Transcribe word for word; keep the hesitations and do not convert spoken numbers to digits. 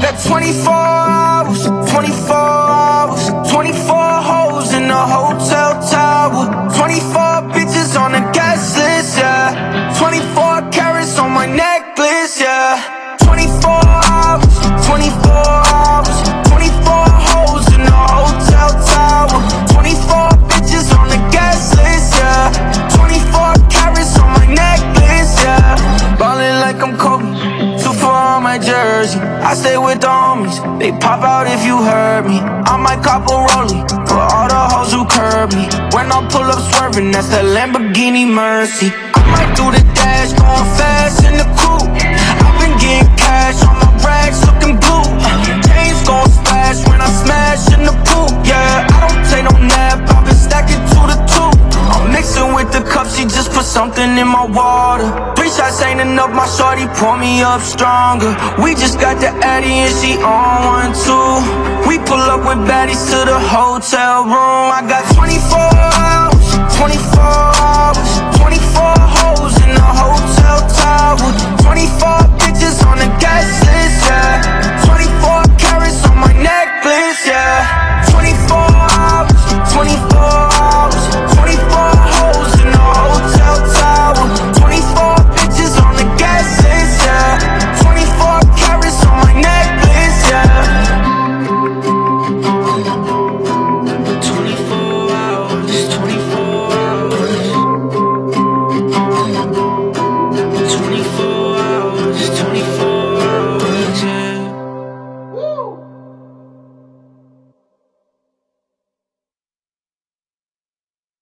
got twenty-four hours, twenty-four hours, twenty-four hoes in the hotel tower, twenty-four bitches on the guest list, yeah, twenty-four carats on my necklace, yeah, twenty-four hours, twenty-four hours, twenty-four hoes in the hotel tower, twenty-four bitches on the guest list, yeah, twenty-four carats on my necklace, yeah, ballin' like I'm Kobe, two four on my jersey, I stay with the homies, they pop out if you heard me, I might cop a rollie, for all the hoes who curb me, when I pull up swerving, that's that Lamborghini Mercy, I might do the dash, going fast in the coupe, I've been getting cash on my racks looking blue, chains gon' splash when I smash in the pool, yeah, I don't take no nap, I've been stacking two to two, I'm mixing with the cup, she just put something in my water, three shots ain't enough, my shorty pour me up stronger, we just got the Addy and she on one too, we pull up with baddies to the hotel room, I got twenty-four hours, twenty-four hours, twenty-four hoes in the hotel tower, twenty-four